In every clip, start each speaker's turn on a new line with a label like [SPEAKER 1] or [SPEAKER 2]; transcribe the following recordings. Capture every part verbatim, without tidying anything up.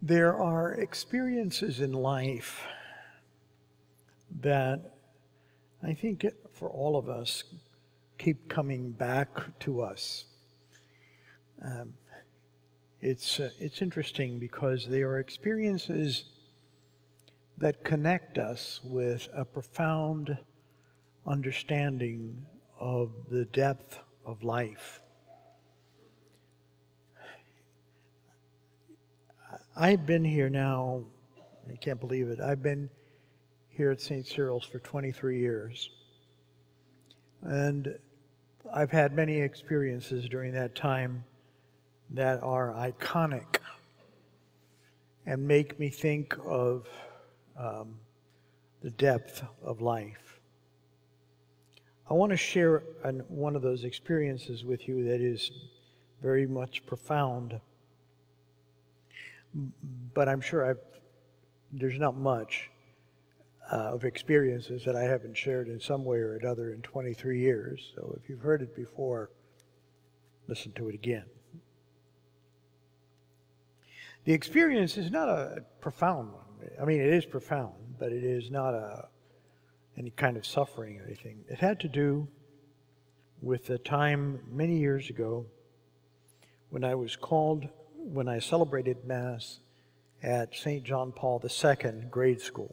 [SPEAKER 1] There are experiences in life that I think for all of us keep coming back to us. Um, it's, uh, it's interesting because they are experiences that connect us with a profound understanding of the depth of life. I've been here now, I can't believe it, I've been here at Saint Cyril's for twenty-three years. And I've had many experiences during that time that are iconic and make me think of um, the depth of life. I want to share an, one of those experiences with you that is very much profound. But I'm sure I've, there's not much uh, of experiences that I haven't shared in some way or another in twenty-three years. So if you've heard it before, listen to it again. The experience is not a profound one. I mean, it is profound, but it is not a, any kind of suffering or anything. It had to do with a time many years ago when I was called when I celebrated Mass at Saint John Paul the Second grade school.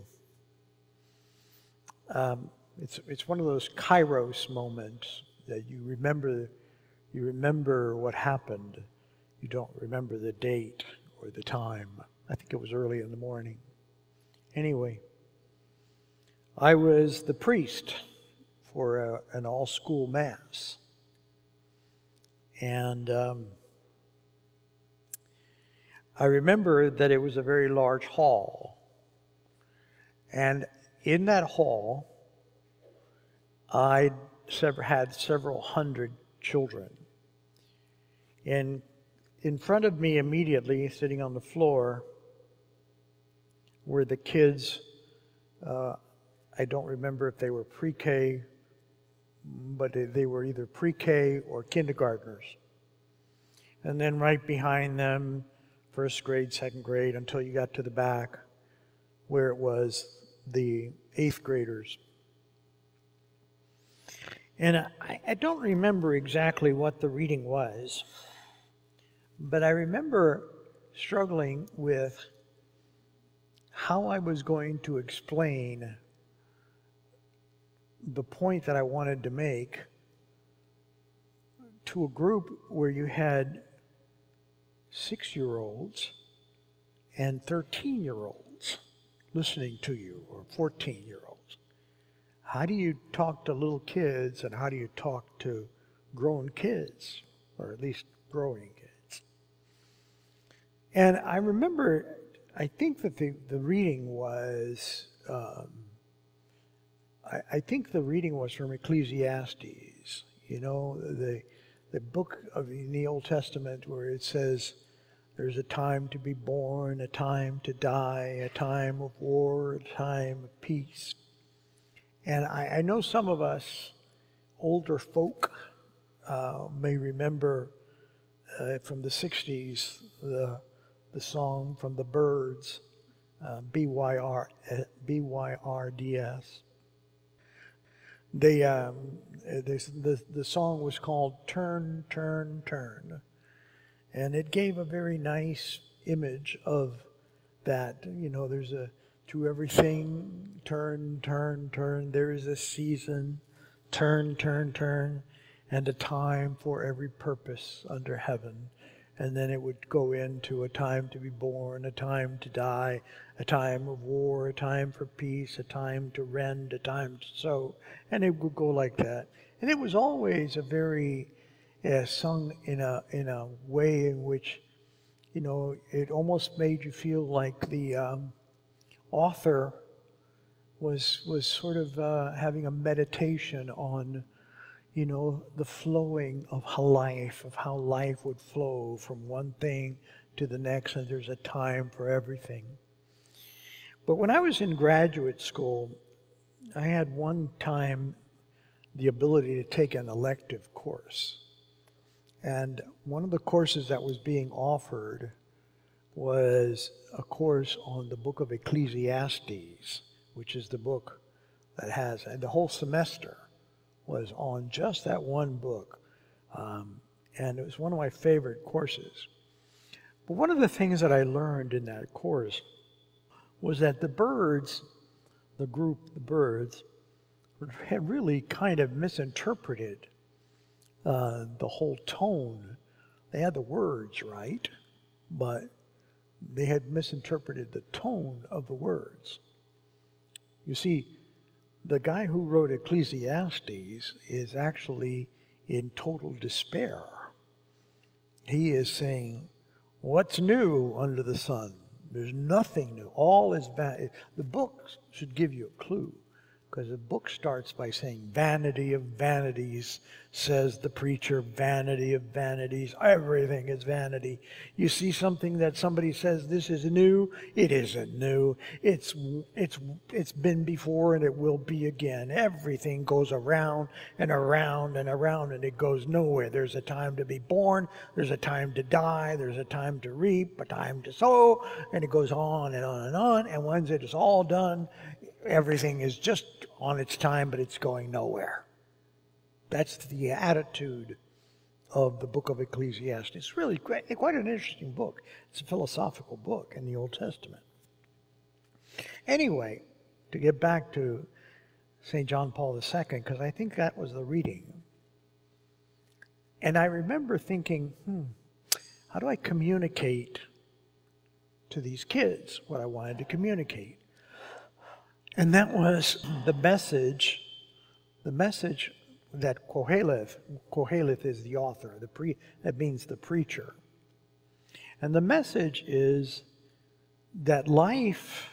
[SPEAKER 1] Um, it's it's one of those kairos moments that you remember, you remember what happened. You don't remember the date or the time. I think it was early in the morning. Anyway, I was the priest for a, an all-school Mass. And um, I remember that it was a very large hall. And in that hall, I had several hundred children. And in front of me immediately, sitting on the floor, were the kids. Uh, I don't remember if they were pre-K, but they were either pre-K or kindergartners. And then right behind them, first grade, second grade, until you got to the back where it was the eighth graders. And I, I don't remember exactly what the reading was, but I remember struggling with how I was going to explain the point that I wanted to make to a group where you had six-year-olds and thirteen-year-olds listening to you, or fourteen-year-olds. How do you talk to little kids, and how do you talk to grown kids, or at least growing kids? And I remember, I think that the, the reading was, um, I, I think the reading was from Ecclesiastes, you know, the the book of in the Old Testament where it says, there's a time to be born, a time to die, a time of war, a time of peace. And I, I know some of us older folk uh, may remember uh, from the sixties the, the song from the Byrds, uh, B Y R, B Y R D S. They, um, they, the, the song was called Turn, Turn, Turn. And it gave a very nice image of that. You know, there's a, to everything, turn, turn, turn. There is a season, turn, turn, turn, and a time for every purpose under heaven. And then it would go into a time to be born, a time to die, a time of war, a time for peace, a time to rend, a time to sow. And it would go like that. And it was always a very uh, sung in a in a way in which, you know, it almost made you feel like the um, author was was sort of uh, having a meditation on, you know, the flowing of how life, of how life would flow from one thing to the next, and there's a time for everything. But when I was in graduate school, I had one time the ability to take an elective course. And one of the courses that was being offered was a course on the book of Ecclesiastes, which is the book that has, and the whole semester was on just that one book. Um, and it was one of my favorite courses. But one of the things that I learned in that course was that the birds, the group, the birds, had really kind of misinterpreted uh, the whole tone. They had the words right, but they had misinterpreted the tone of the words. You see, the guy who wrote Ecclesiastes is actually in total despair. He is saying, what's new under the sun? There's nothing new. All is bad. The book should give you a clue, because the book starts by saying, vanity of vanities, says the preacher, vanity of vanities. Everything is vanity. You see something that somebody says, this is new. It isn't new. It's, it's, it's been before and it will be again. Everything goes around and around and around and it goes nowhere. There's a time to be born. There's a time to die. There's a time to reap, a time to sow. And it goes on and on and on. And once it is all done, everything is just on its time, but it's going nowhere. That's the attitude of the book of Ecclesiastes. It's really quite, quite an interesting book. It's a philosophical book in the Old Testament. Anyway, to get back to Saint John Paul the Second, because I think that was the reading. And I remember thinking, hmm, how do I communicate to these kids what I wanted to communicate? And that was the message, the message that Koheleth, Koheleth is the author, the pre, that means the preacher. And the message is that life,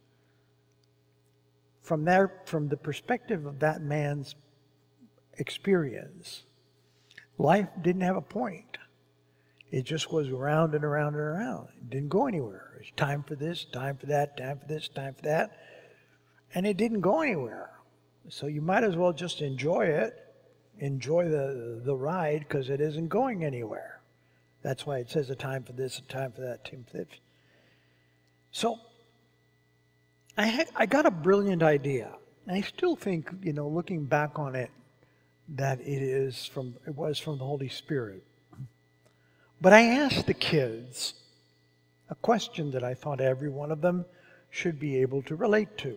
[SPEAKER 1] from their, from the perspective of that man's experience, life didn't have a point. It just was around and around and around. It didn't go anywhere. It's time for this, time for that, time for this, time for that. And it didn't go anywhere. So you might as well just enjoy it, enjoy the, the ride, because it isn't going anywhere. That's why it says a time for this, a time for that, a time for this. So I, had, I got a brilliant idea. And I still think, you know, looking back on it, that it is from, it was from the Holy Spirit. But I asked the kids a question that I thought every one of them should be able to relate to.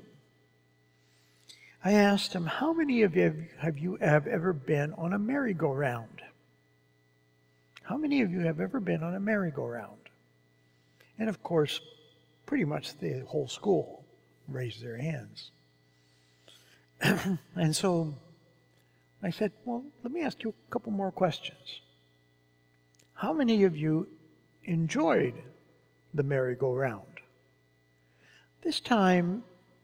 [SPEAKER 1] I asked them, how many of you have you have ever been on a merry-go-round? How many of you have ever been on a merry-go-round? And of course, pretty much the whole school raised their hands. And so I said, well, let me ask you a couple more questions. How many of you enjoyed the merry-go-round? This time,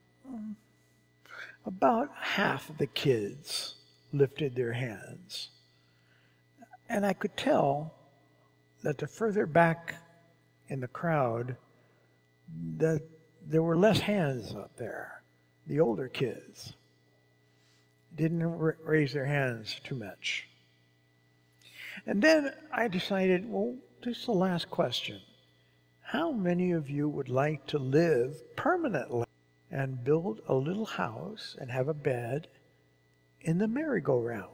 [SPEAKER 1] about half of the kids lifted their hands. And I could tell that the further back in the crowd, that there were less hands up there. The older kids didn't raise their hands too much. And then I decided, well, this is the last question. How many of you would like to live permanently and build a little house and have a bed in the merry-go-round?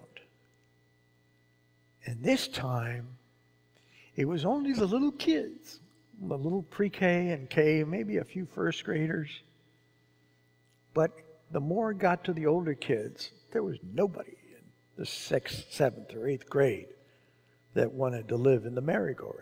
[SPEAKER 1] And this time, it was only the little kids, the little pre-K and K, maybe a few first graders. But the more it got to the older kids, there was nobody in the sixth, seventh, or eighth grade that wanted to live in the merry-go-round.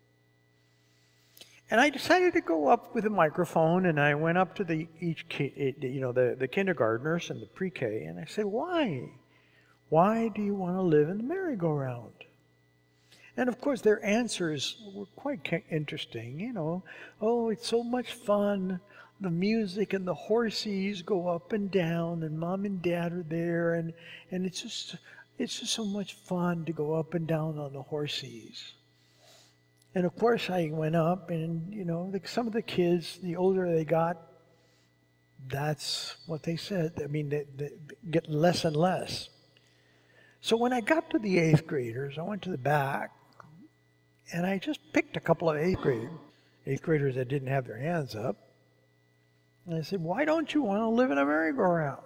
[SPEAKER 1] And I decided to go up with a microphone, and I went up to the each kid, you know, the, the kindergartners and the pre-K, and I said, why? Why do you want to live in the merry-go-round? And of course, their answers were quite interesting. You know, oh, it's so much fun. The music and the horses go up and down, and mom and dad are there, and and it's just it's just so much fun to go up and down on the horses. And of course, I went up, and you know, the, some of the kids, the older they got, that's what they said. I mean, they, they get less and less. So when I got to the eighth graders, I went to the back, and I just picked a couple of eighth graders, eighth graders that didn't have their hands up. And I said, why don't you want to live in a merry-go-round?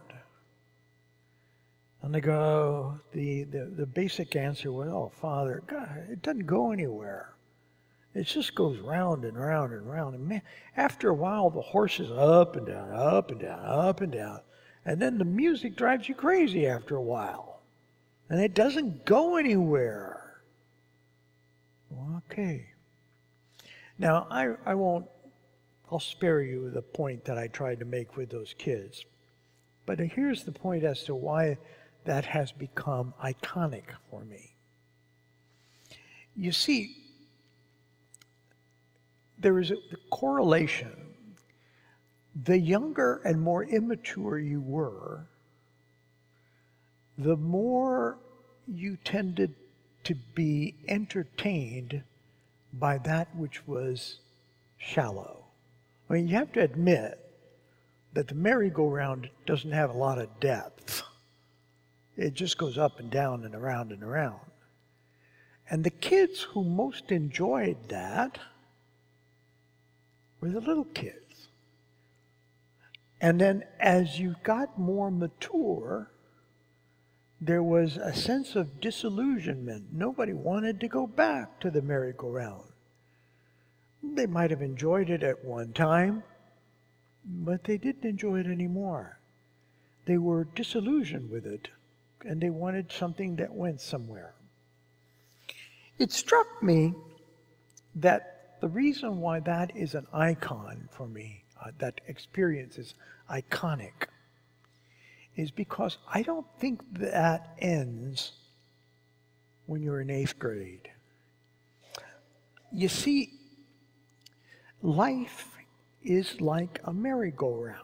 [SPEAKER 1] And they go, the, the, the basic answer was, oh, Father, God, it doesn't go anywhere. It just goes round and round and round. And man, after a while, the horse is up and down, up and down, up and down. And then the music drives you crazy after a while. And it doesn't go anywhere. Okay. Now, I, I won't, I'll spare you the point that I tried to make with those kids. But here's the point as to why that has become iconic for me. You see, there is a correlation. The younger and more immature you were, the more you tended to be entertained by that which was shallow. I mean, you have to admit that the merry-go-round doesn't have a lot of depth. It just goes up and down and around and around. And the kids who most enjoyed that were the little kids. And then as you got more mature, there was a sense of disillusionment. Nobody wanted to go back to the merry-go-round. They might have enjoyed it at one time, but they didn't enjoy it anymore. They were disillusioned with it, and they wanted something that went somewhere. It struck me that the reason why that is an icon for me, uh, that experience is iconic, is because I don't think that ends when you're in eighth grade. You see, life is like a merry-go-round.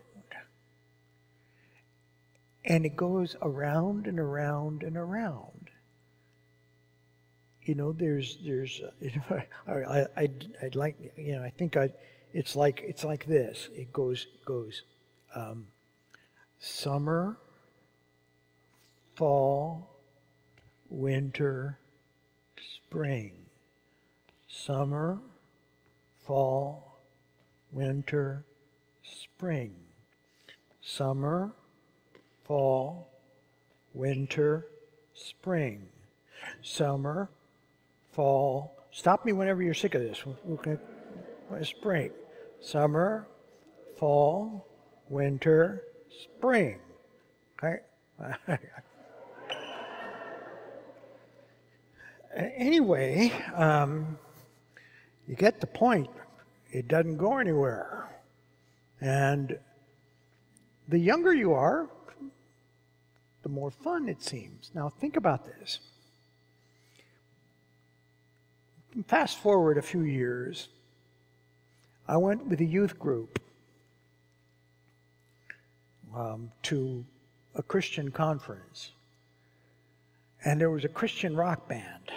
[SPEAKER 1] And it goes around and around and around. You know, there's, there's, uh, you know, I, I, I'd, I'd like, you know, I think I, it's like, it's like this. It goes, goes, um, summer, fall, winter, spring. Summer, fall, winter, spring. Summer, fall, winter, spring. Summer, fall. Stop me whenever you're sick of this. Okay. Spring. Summer, fall, winter, spring. Okay. Anyway, um, you get the point. It doesn't go anywhere. And the younger you are, the more fun it seems. Now think about this. Fast forward a few years, I went with a youth group um, to a Christian conference. And there was a Christian rock band.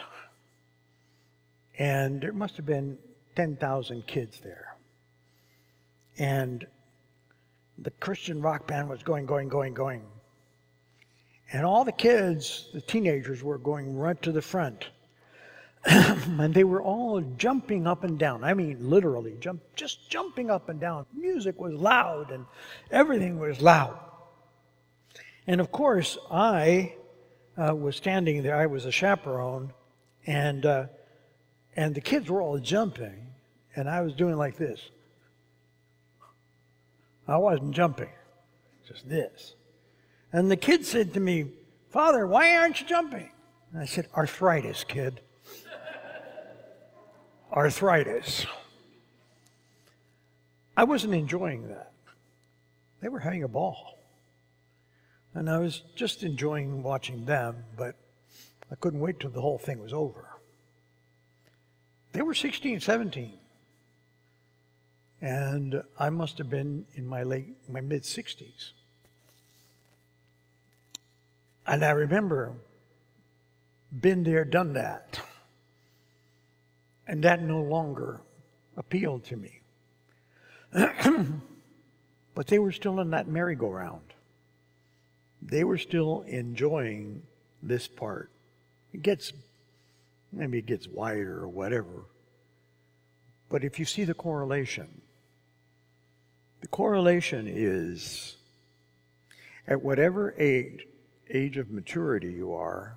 [SPEAKER 1] And there must have been ten thousand kids there. And the Christian rock band was going, going, going, going. And all the kids, the teenagers, were going right to the front. And they were all jumping up and down. I mean, literally, jump, just jumping up and down. Music was loud and everything was loud. And of course, I uh, was standing there. I was a chaperone. And, uh, and the kids were all jumping. And I was doing like this. I wasn't jumping, just this. And the kid said to me, "Father, why aren't you jumping?" And I said, "Arthritis, kid. Arthritis." I wasn't enjoying that. They were having a ball. And I was just enjoying watching them, but I couldn't wait till the whole thing was over. They were sixteen, seventeen. And I must have been in my late, my mid-sixties. And I remember, been there, done that. And that no longer appealed to me. But they were still in that merry-go-round. They were still enjoying this part. It gets, maybe it gets wider or whatever. But if you see the correlation, the correlation is at whatever age, age of maturity you are,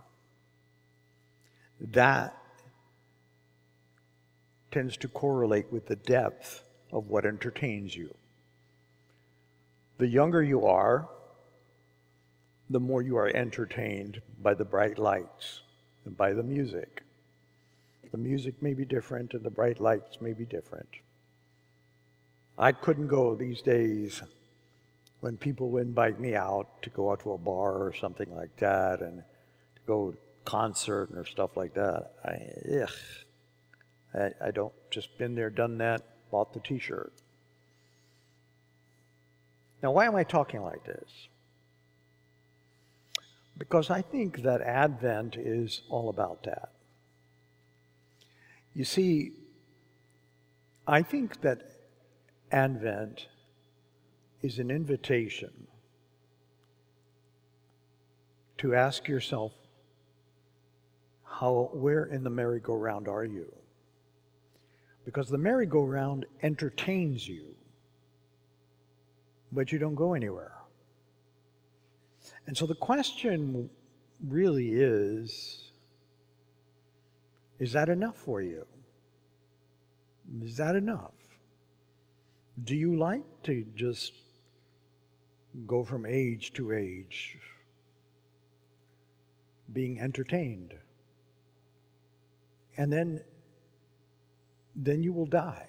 [SPEAKER 1] that tends to correlate with the depth of what entertains you. The younger you are, the more you are entertained by the bright lights and by the music. The music may be different and the bright lights may be different. I couldn't go these days when people would invite me out to go out to a bar or something like that and to go to a concert or stuff like that. I, ugh. I, I don't, just been there, done that, bought the t-shirt. Now, why am I talking like this? Because I think that Advent is all about that. You see, I think that Advent is an invitation to ask yourself, how, where in the merry-go-round are you? Because the merry-go-round entertains you, but you don't go anywhere. And so the question really is, is that enough for you? Is that enough? Do you like to just go from age to age, being entertained? And then then you will die.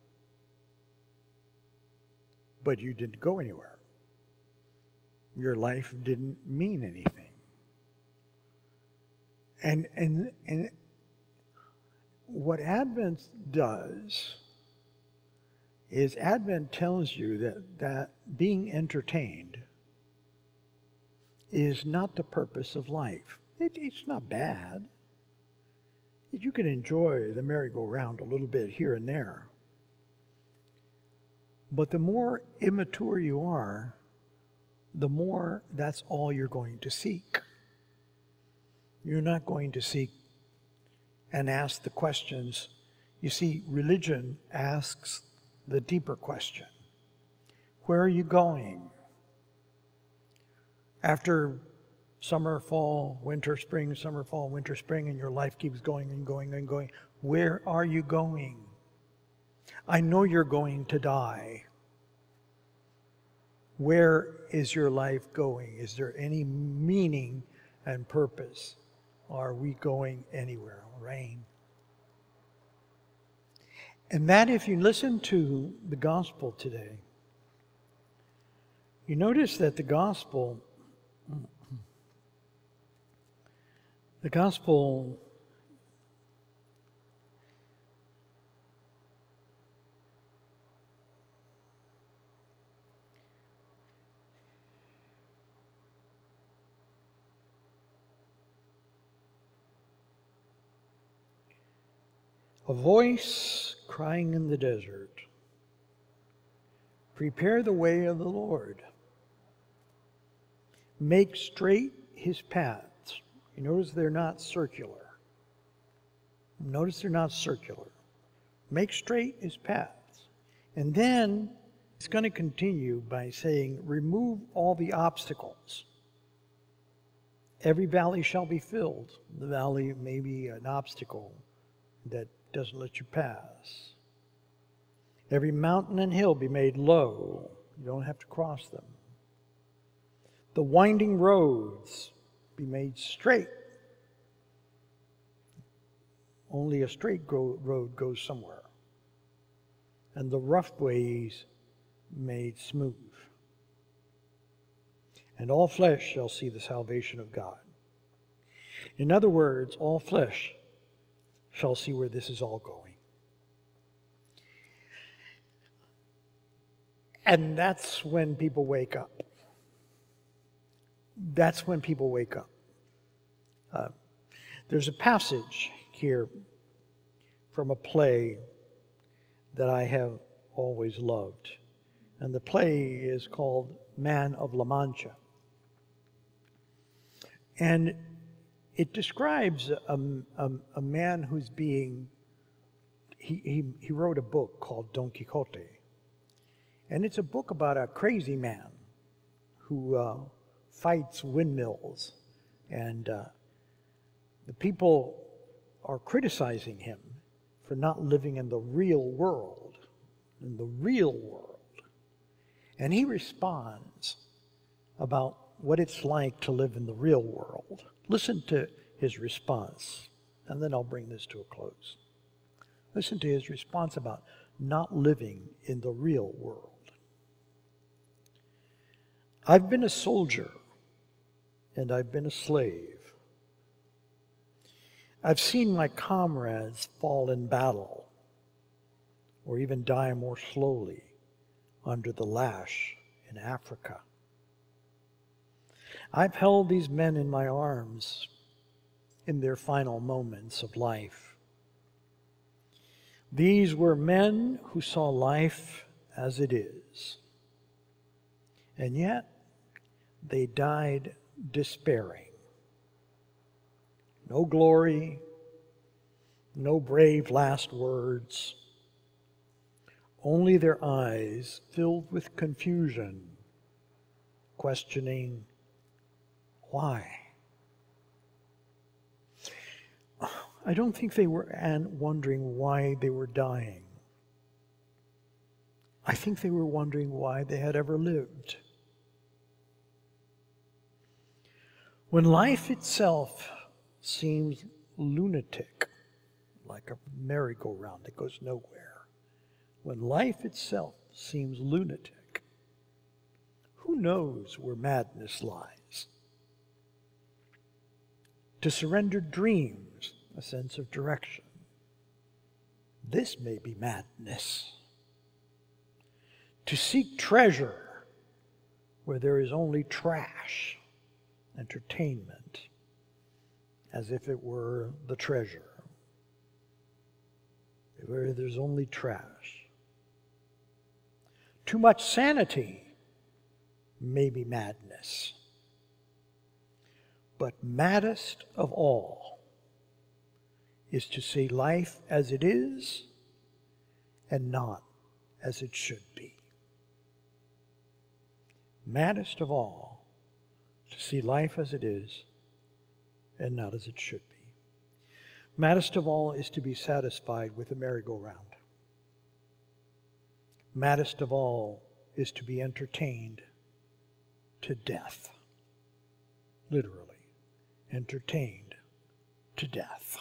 [SPEAKER 1] But you didn't go anywhere. Your life didn't mean anything. And and and what Advent does is Advent tells you that, that being entertained is not the purpose of life. It, it's not bad. You can enjoy the merry-go-round a little bit here and there. But the more immature you are, the more that's all you're going to seek. You're not going to seek and ask the questions. You see, religion asks the deeper question. Where are you going? After summer, fall, winter, spring, summer, fall, winter, spring, and your life keeps going and going and going. Where are you going? I know you're going to die. Where is your life going? Is there any meaning and purpose? Are we going anywhere? Rain. And that, if you listen to the gospel today, you notice that the gospel The gospel a voice crying in the desert, prepare the way of the Lord. Make straight his paths. You notice they're not circular. Notice they're not circular. Make straight his paths. And then it's going to continue by saying, remove all the obstacles. Every valley shall be filled. The valley may be an obstacle that doesn't let you pass. Every mountain and hill be made low. You don't have to cross them. The winding roads be made straight. Only a straight road goes somewhere. And the rough ways made smooth. And all flesh shall see the salvation of God. In other words, all flesh shall see where this is all going. And that's when people wake up. That's when people wake up. Uh, there's a passage here from a play that I have always loved. And the play is called Man of La Mancha. And it describes a, a, a man who's being he, he, he wrote a book called Don Quixote. And it's a book about a crazy man who uh, fights windmills. And uh, the people are criticizing him for not living in the real world, in the real world. And he responds about what it's like to live in the real world. Listen to his response, and then I'll bring this to a close. Listen to his response about not living in the real world. I've been a soldier, and I've been a slave. I've seen my comrades fall in battle, or even die more slowly under the lash in Africa. I've held these men in my arms in their final moments of life. These were men who saw life as it is, and yet they died despairing. No glory, no brave last words, only their eyes filled with confusion, questioning why. I don't think they were wondering why they were dying. I think they were wondering why they had ever lived. When life itself seems lunatic, like a merry-go-round that goes nowhere, when life itself seems lunatic, who knows where madness lies? To surrender dreams a sense of direction, this may be madness. To seek treasure where there is only trash, entertainment, as if it were the treasure, where there's only trash. Too much sanity may be madness. But maddest of all is to see life as it is and not as it should be. Maddest of all, to see life as it is and not as it should be. Maddest of all is to be satisfied with a merry-go-round. Maddest of all is to be entertained to death. Literally, entertained to death.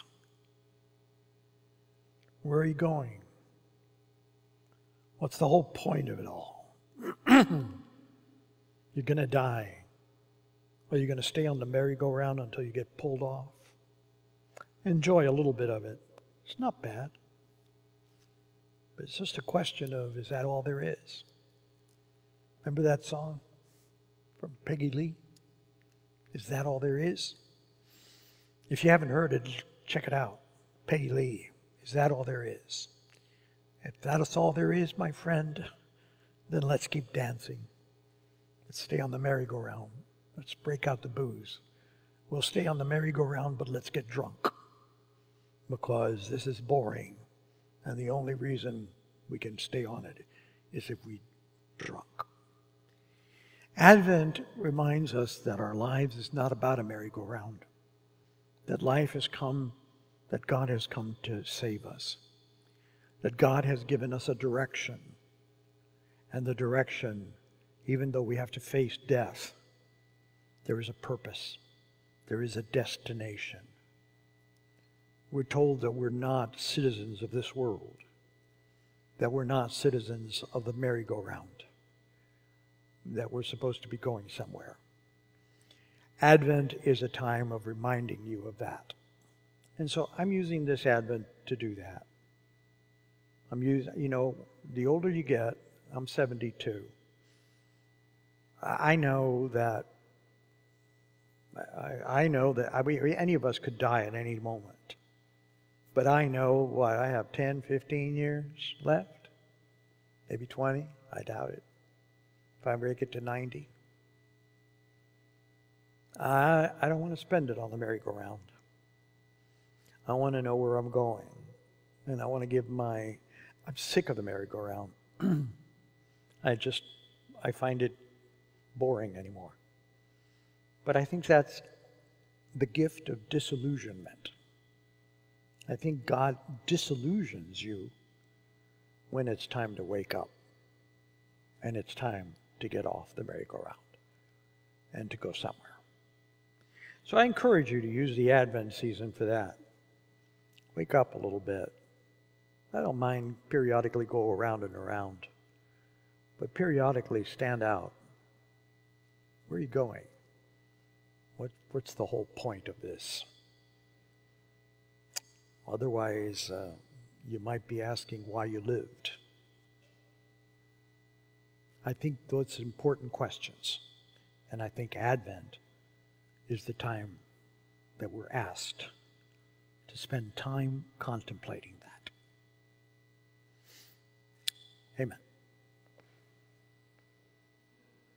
[SPEAKER 1] Where are you going? What's the whole point of it all? You're going to die. Are you going to stay on the merry-go-round until you get pulled off? Enjoy a little bit of it. It's not bad. But it's just a question of, is that all there is? Remember that song from Peggy Lee? Is that all there is? If you haven't heard it, check it out. Peggy Lee. Is that all there is? If that's all there is, my friend, then let's keep dancing. Let's stay on the merry-go-round. Let's break out the booze. We'll stay on the merry-go-round, but let's get drunk. Because this is boring. And the only reason we can stay on it is if we drunk. Advent reminds us that our lives is not about a merry-go-round. That life has come, that God has come to save us. That God has given us a direction. And the direction, even though we have to face death, there is a purpose. There is a destination. We're told that we're not citizens of this world. That we're not citizens of the merry-go-round. That we're supposed to be going somewhere. Advent is a time of reminding you of that. And so I'm using this Advent to do that. I'm using, you know, the older you get, I'm seventy-two. I know that, I, I know that I mean, any of us could die at any moment. But I know, what, I have ten, fifteen years left? Maybe twenty? I doubt it. If I make it to ninety. I, I don't want to spend it on the merry-go-round. I want to know where I'm going. And I want to give my, I'm sick of the merry-go-round. I just, I find it boring anymore. But I think that's the gift of disillusionment. I think God disillusions you when it's time to wake up and it's time to get off the merry-go-round and to go somewhere. So I encourage you to use the Advent season for that. Wake up a little bit. I don't mind periodically go around and around, but periodically stand out. Where are you going? What, what's the whole point of this? Otherwise, uh, you might be asking why you lived. I think those are important questions, and I think Advent is the time that we're asked to spend time contemplating that. Amen.